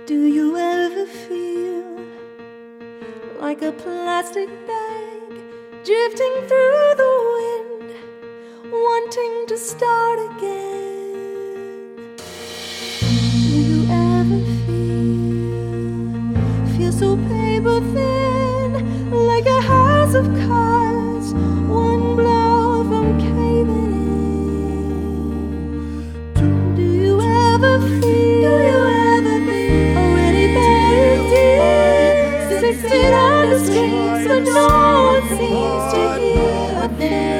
Do you ever feel like a plastic bag drifting through the wind, wanting to start again? Do you ever feel so paper thin, like a house of cards, one blow from caving in? Do you ever feel already buried deep, 16 on the streets, but no one seems to hear a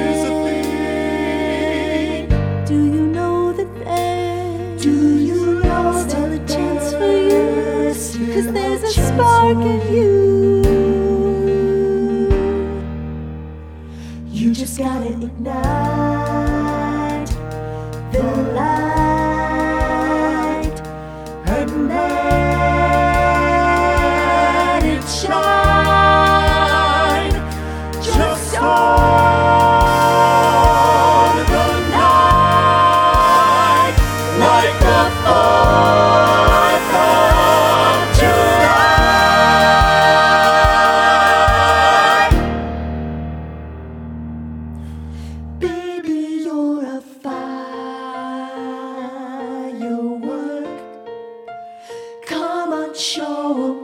thing? Do you know that there's still a chance for you? 'Cause there's a spark in you. You just gotta ignite the light and let it shine just on the night, like the 4th of July. Baby, you're a firework. Come on, show 'em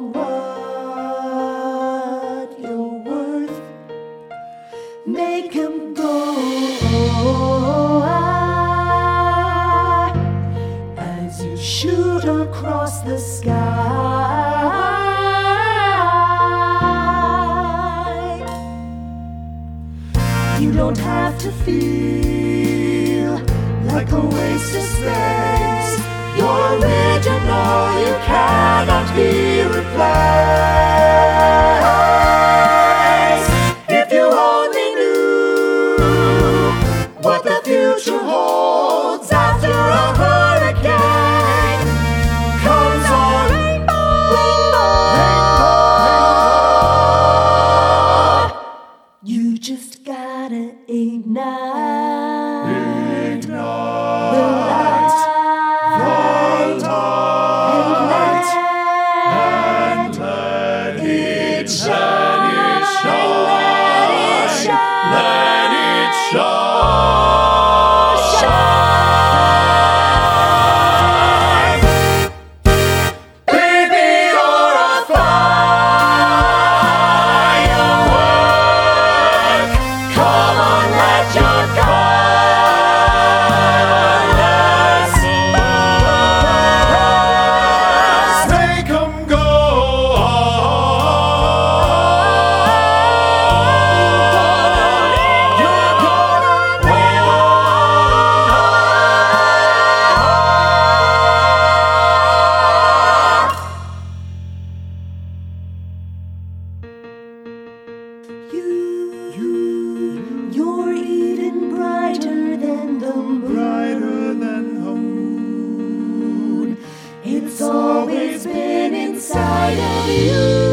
what you're worth. Make 'em go as you shoot across the sky. You don't have to feel like a waste of space. You're original, you cannot be replaced. If you only knew what the future holds after a hurricane comes a rainbow. You just gotta ignite the light. And let it shine. Let it shine. Baby, you're a firework. Come on, let your colors burst. Make 'em go. You're even brighter than the moon. It's always been inside of you.